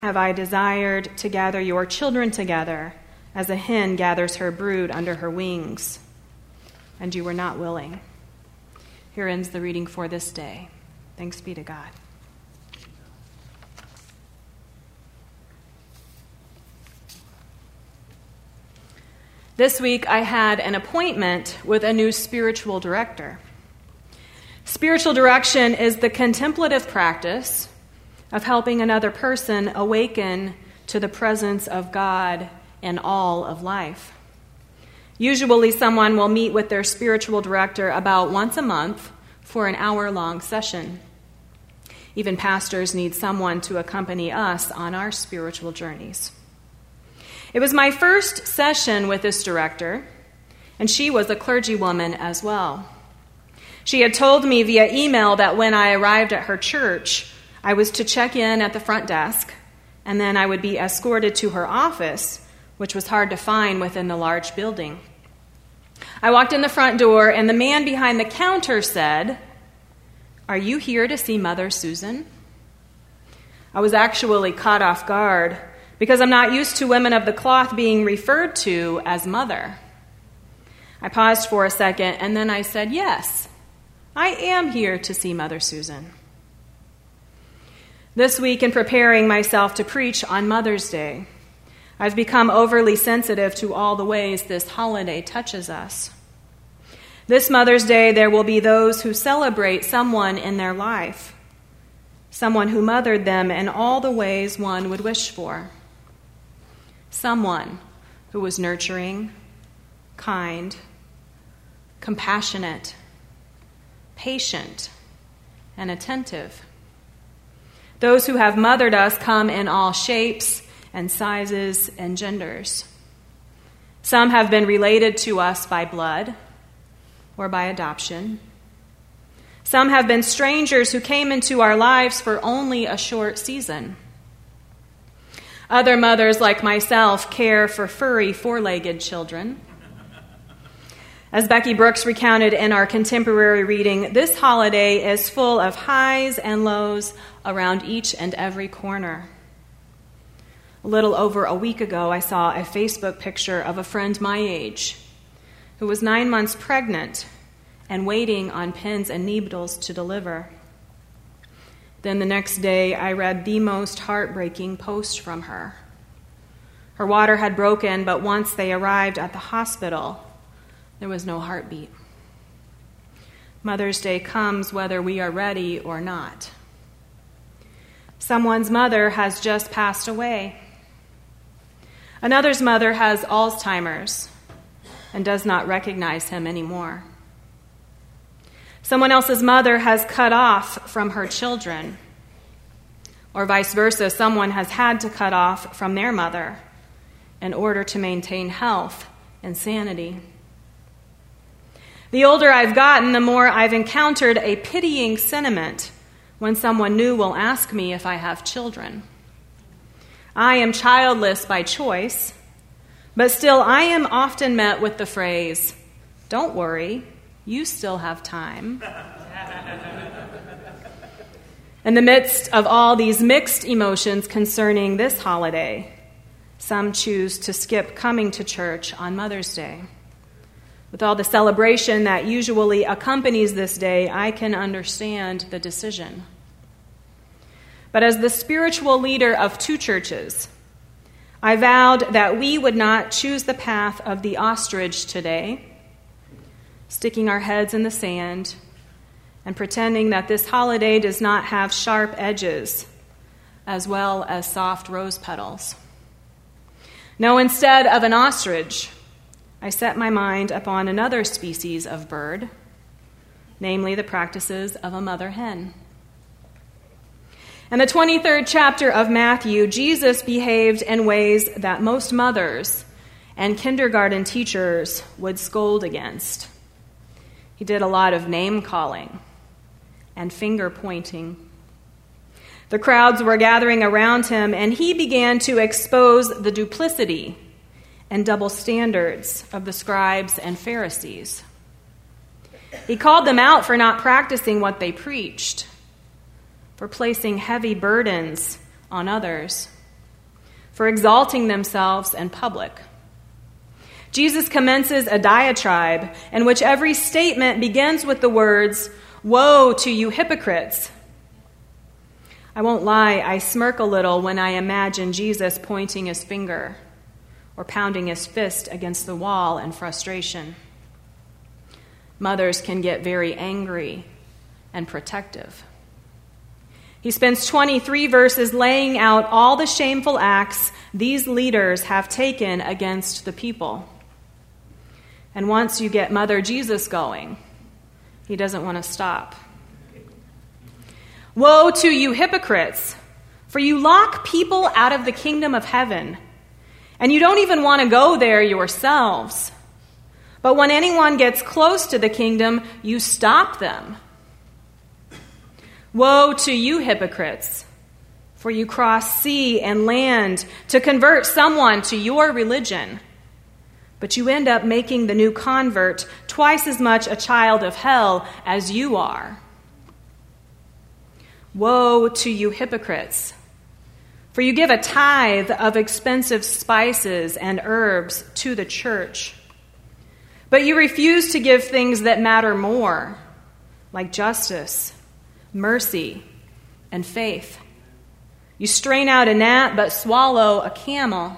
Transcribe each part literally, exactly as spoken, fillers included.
have I desired to gather your children together, as a hen gathers her brood under her wings, and you were not willing. Here ends the reading for this day. Thanks be to God. This week I had an appointment with a new spiritual director. Spiritual direction is the contemplative practice of helping another person awaken to the presence of God in all of life. Usually someone will meet with their spiritual director about once a month for an hour-long session. Even pastors need someone to accompany us on our spiritual journeys. It was my first session with this director, and she was a clergywoman as well. She had told me via email that when I arrived at her church, I was to check in at the front desk, and then I would be escorted to her office, which was hard to find within the large building. I walked in the front door, and the man behind the counter said, "Are you here to see Mother Susan?" I was actually caught off guard because I'm not used to women of the cloth being referred to as mother. I paused for a second, and then I said, "Yes, I am here to see Mother Susan." This week, in preparing myself to preach on Mother's Day, I've become overly sensitive to all the ways this holiday touches us. This Mother's Day, there will be those who celebrate someone in their life, someone who mothered them in all the ways one would wish for, someone who was nurturing, kind, compassionate, patient, and attentive. Those who have mothered us come in all shapes and sizes and genders. Some have been related to us by blood or by adoption. Some have been strangers who came into our lives for only a short season. Other mothers, like myself, care for furry four-legged children. As Becky Brooks recounted in our contemporary reading, this holiday is full of highs and lows around each and every corner. A little over a week ago, I saw a Facebook picture of a friend my age who was nine months pregnant and waiting on pins and needles to deliver. Then the next day, I read the most heartbreaking post from her. Her water had broken, but once they arrived at the hospital, there was no heartbeat. Mother's Day comes whether we are ready or not. Someone's mother has just passed away. Another's mother has Alzheimer's and does not recognize him anymore. Someone else's mother has cut off from her children, or vice versa, someone has had to cut off from their mother in order to maintain health and sanity. The older I've gotten, the more I've encountered a pitying sentiment when someone new will ask me if I have children. I am childless by choice, but still I am often met with the phrase, "Don't worry, you still have time." In the midst of all these mixed emotions concerning this holiday, some choose to skip coming to church on Mother's Day. With all the celebration that usually accompanies this day, I can understand the decision. But as the spiritual leader of two churches, I vowed that we would not choose the path of the ostrich today, sticking our heads in the sand and pretending that this holiday does not have sharp edges as well as soft rose petals. No, instead of an ostrich, I set my mind upon another species of bird, namely the practices of a mother hen. In the twenty-third chapter of Matthew, Jesus behaved in ways that most mothers and kindergarten teachers would scold against. He did a lot of name-calling and finger-pointing. The crowds were gathering around him, and he began to expose the duplicity and double standards of the scribes and Pharisees. He called them out for not practicing what they preached, for placing heavy burdens on others, for exalting themselves in public. Jesus commences a diatribe in which every statement begins with the words, "Woe to you hypocrites." I won't lie, I smirk a little when I imagine Jesus pointing his finger or pounding his fist against the wall in frustration. Mothers can get very angry and protective. He spends twenty-three verses laying out all the shameful acts these leaders have taken against the people. And once you get Mother Jesus going, he doesn't want to stop. Woe to you hypocrites, for you lock people out of the kingdom of heaven, and you don't even want to go there yourselves. But when anyone gets close to the kingdom, you stop them. Woe to you hypocrites, for you cross sea and land to convert someone to your religion, but you end up making the new convert twice as much a child of hell as you are. Woe to you hypocrites, for you give a tithe of expensive spices and herbs to the church, but you refuse to give things that matter more, like justice, mercy, and faith. You strain out a gnat, but swallow a camel.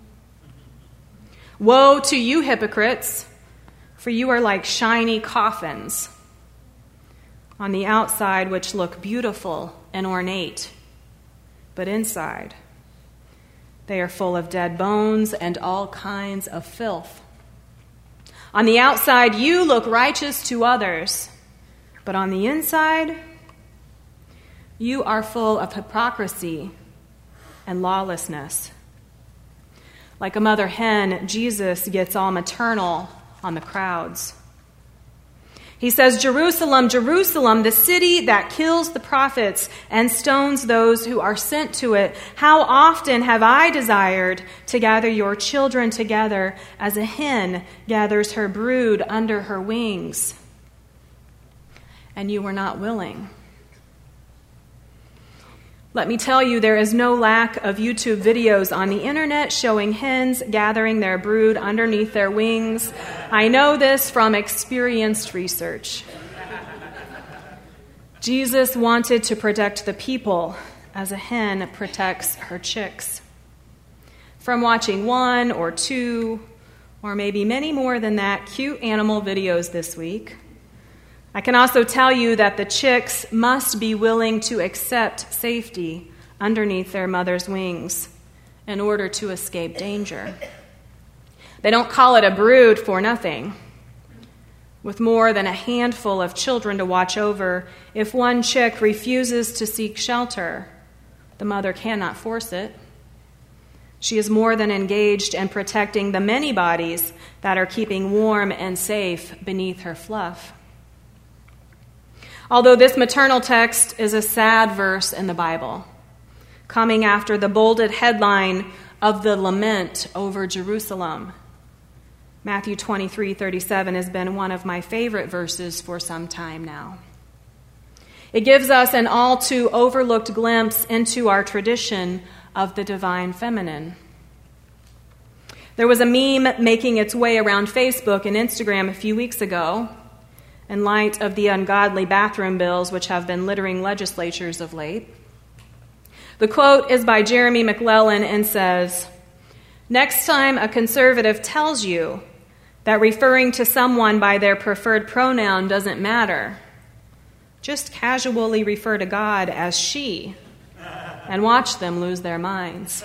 Woe to you hypocrites, for you are like shiny coffins on the outside, which look beautiful and ornate, but inside they are full of dead bones and all kinds of filth. On the outside, you look righteous to others, but on the inside, you are full of hypocrisy and lawlessness. Like a mother hen, Jesus gets all maternal on the crowds. He says, "Jerusalem, Jerusalem, the city that kills the prophets and stones those who are sent to it. How often have I desired to gather your children together as a hen gathers her brood under her wings, and you were not willing." Let me tell you, there is no lack of YouTube videos on the internet showing hens gathering their brood underneath their wings. I know this from experienced research. Jesus wanted to protect the people as a hen protects her chicks. From watching one or two, or maybe many more than that, cute animal videos this week, I can also tell you that the chicks must be willing to accept safety underneath their mother's wings in order to escape danger. They don't call it a brood for nothing. With more than a handful of children to watch over, if one chick refuses to seek shelter, the mother cannot force it. She is more than engaged in protecting the many bodies that are keeping warm and safe beneath her fluff. Although this maternal text is a sad verse in the Bible, coming after the bolded headline of the lament over Jerusalem, Matthew twenty-three thirty-seven has been one of my favorite verses for some time now. It gives us an all too overlooked glimpse into our tradition of the divine feminine. There was a meme making its way around Facebook and Instagram a few weeks ago, in light of the ungodly bathroom bills which have been littering legislatures of late. The quote is by Jeremy McClellan and says, "Next time a conservative tells you that referring to someone by their preferred pronoun doesn't matter, just casually refer to God as she and watch them lose their minds."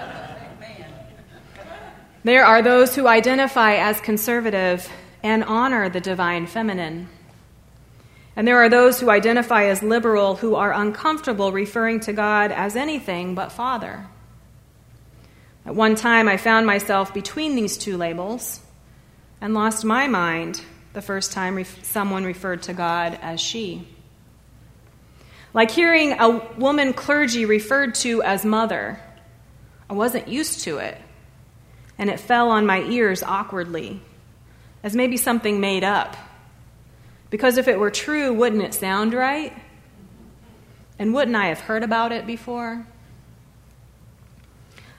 There are those who identify as conservative and honor the divine feminine. And there are those who identify as liberal who are uncomfortable referring to God as anything but Father. At one time, I found myself between these two labels and lost my mind the first time ref- someone referred to God as she. Like hearing a woman clergy referred to as mother. I wasn't used to it, and it fell on my ears awkwardly, as maybe something made up. Because if it were true, wouldn't it sound right? And wouldn't I have heard about it before?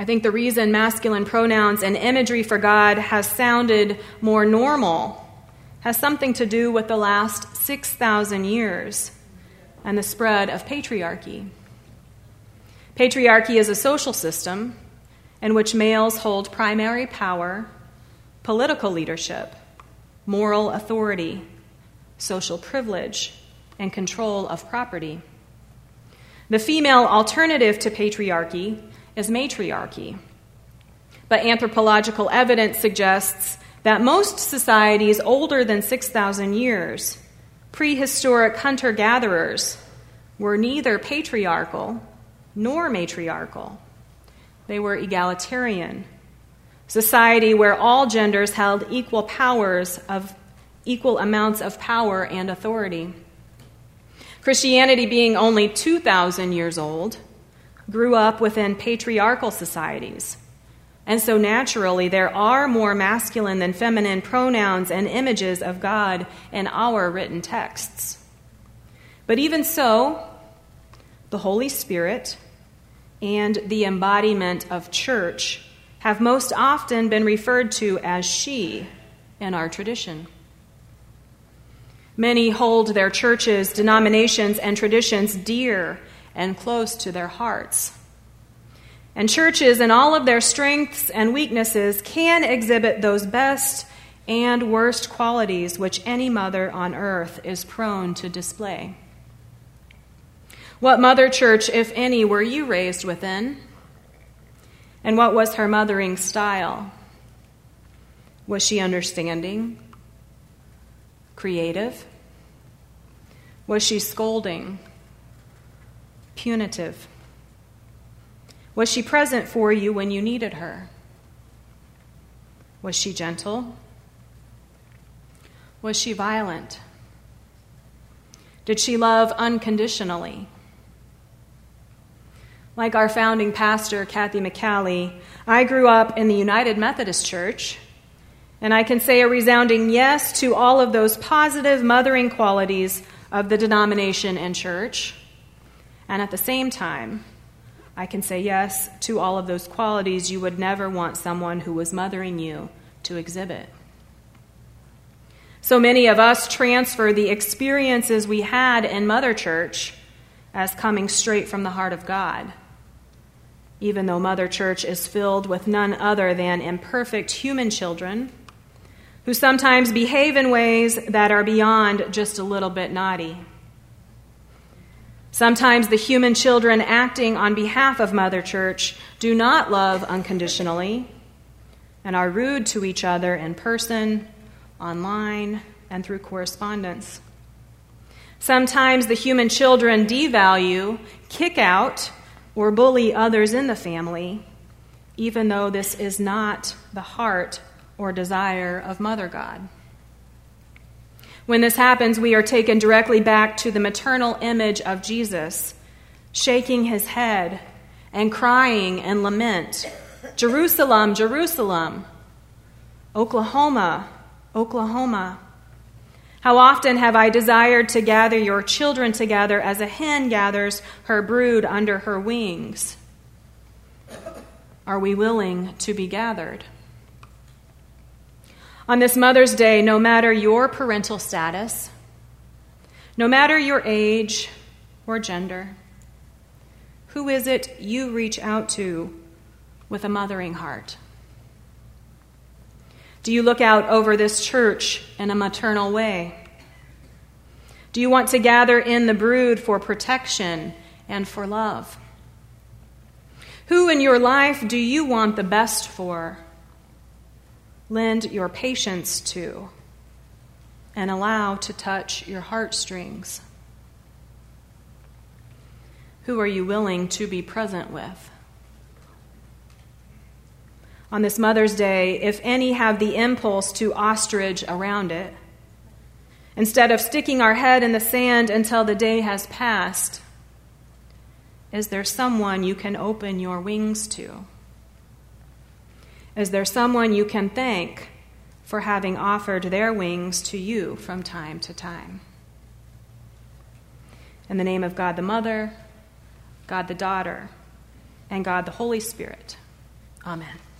I think the reason masculine pronouns and imagery for God has sounded more normal has something to do with the last six thousand years and the spread of patriarchy. Patriarchy is a social system in which males hold primary power, political leadership, moral authority, social privilege, and control of property. The female alternative to patriarchy is matriarchy. But anthropological evidence suggests that most societies older than six thousand years, prehistoric hunter-gatherers, were neither patriarchal nor matriarchal. They were egalitarian, society where all genders held equal powers of equal amounts of power and authority. Christianity, being only two thousand years old, grew up within patriarchal societies. And so naturally, there are more masculine than feminine pronouns and images of God in our written texts. But even so, the Holy Spirit and the embodiment of church have most often been referred to as she in our tradition. Many hold their churches, denominations, and traditions dear and close to their hearts. And churches, in all of their strengths and weaknesses, can exhibit those best and worst qualities which any mother on earth is prone to display. What mother church, if any, were you raised within? And what was her mothering style? Was she understanding? Creative? Was she scolding? Punitive? Was she present for you when you needed her? Was she gentle? Was she violent? Did she love unconditionally? Like our founding pastor, Kathy McCallie, I grew up in the United Methodist Church, and I can say a resounding yes to all of those positive mothering qualities of the denomination and church. And at the same time, I can say yes to all of those qualities you would never want someone who was mothering you to exhibit. So many of us transfer the experiences we had in Mother Church as coming straight from the heart of God, even though Mother Church is filled with none other than imperfect human children who sometimes behave in ways that are beyond just a little bit naughty. Sometimes the human children acting on behalf of Mother Church do not love unconditionally and are rude to each other in person, online, and through correspondence. Sometimes the human children devalue, kick out, or bully others in the family, even though this is not the heart or desire of Mother God. When this happens, we are taken directly back to the maternal image of Jesus, shaking his head and crying in lament, "Jerusalem, Jerusalem, Oklahoma, Oklahoma. How often have I desired to gather your children together as a hen gathers her brood under her wings?" Are we willing to be gathered? On this Mother's Day, no matter your parental status, no matter your age or gender, who is it you reach out to with a mothering heart? Do you look out over this church in a maternal way? Do you want to gather in the brood for protection and for love? Who in your life do you want the best for? Lend your patience to and allow to touch your heartstrings. Who are you willing to be present with? On this Mother's Day, if any have the impulse to ostrich around it, instead of sticking our head in the sand until the day has passed, is there someone you can open your wings to? Is there someone you can thank for having offered their wings to you from time to time? In the name of God the Mother, God the Daughter, and God the Holy Spirit. Amen.